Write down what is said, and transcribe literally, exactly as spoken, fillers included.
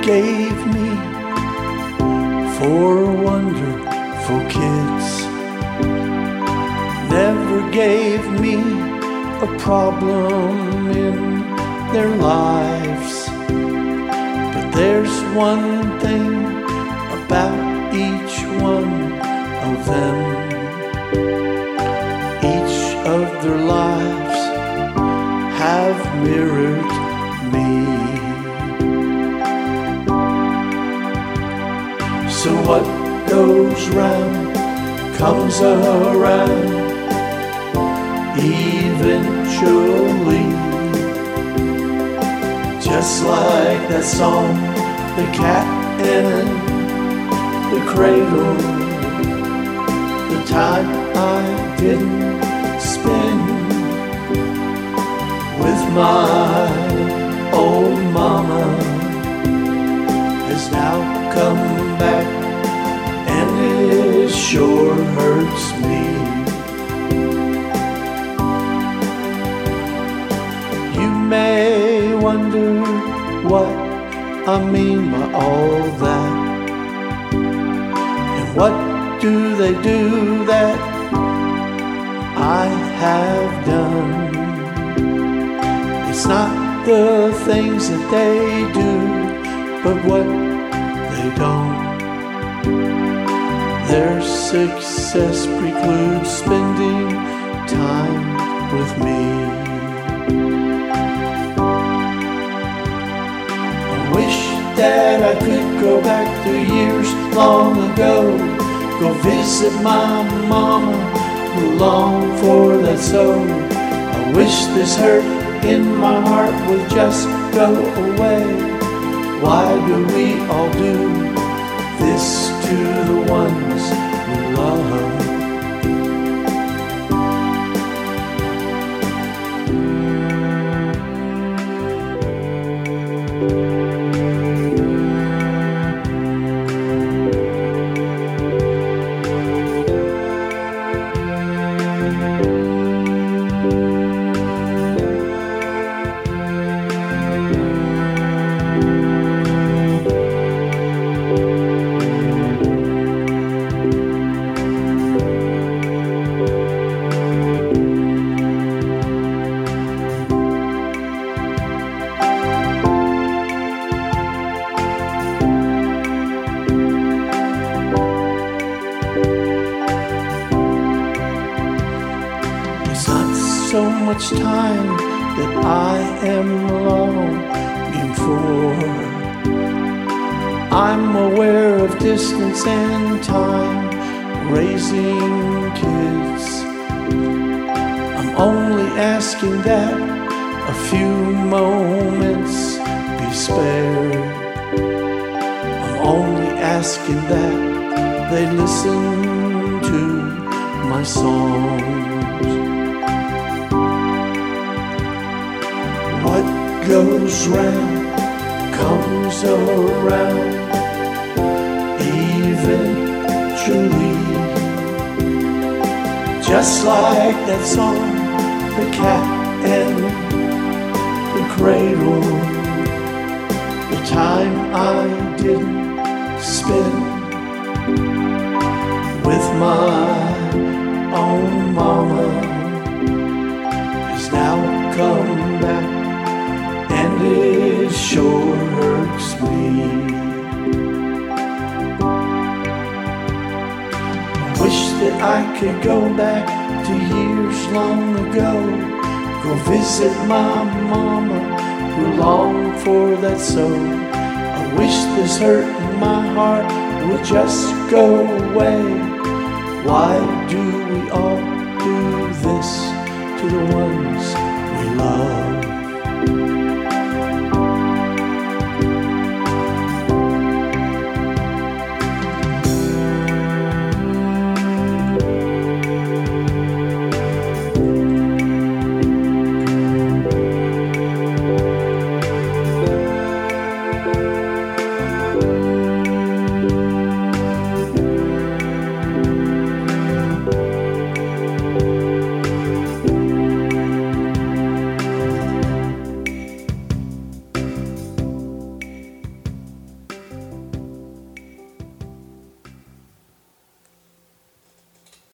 gave me four wonderful kids. Never gave me a problem in their lives. But there's one thing about each one of them. Each of their lives have mirrored me. So what goes round comes around eventually. Just like that song, The Cat in the Cradle. The time I didn't spend with my old mama has now come back, and it sure hurts me. You may wonder what I mean by all that, and what do they do that I have done. It's not the things that they do, but what they don't. Their success precludes spending time with me. I wish that I could go back to years long ago, go visit my mama who longed for that soul. I wish this hurt in my heart would just go away. Why do we all do this to the ones we love? So much time that I am longing for. I'm aware of distance and time, raising kids. I'm only asking that a few moments be spared. I'm only asking that they listen to my songs. What goes round comes around eventually. Just like that song, The Cat and the Cradle. The time I didn't spend with my own mama has now come back, and it sure hurts me. I wish that I could go back to years long ago, go visit my mama who longed for that soul. I wish this hurt in my heart would just go away. Why do we all do this to the ones we love?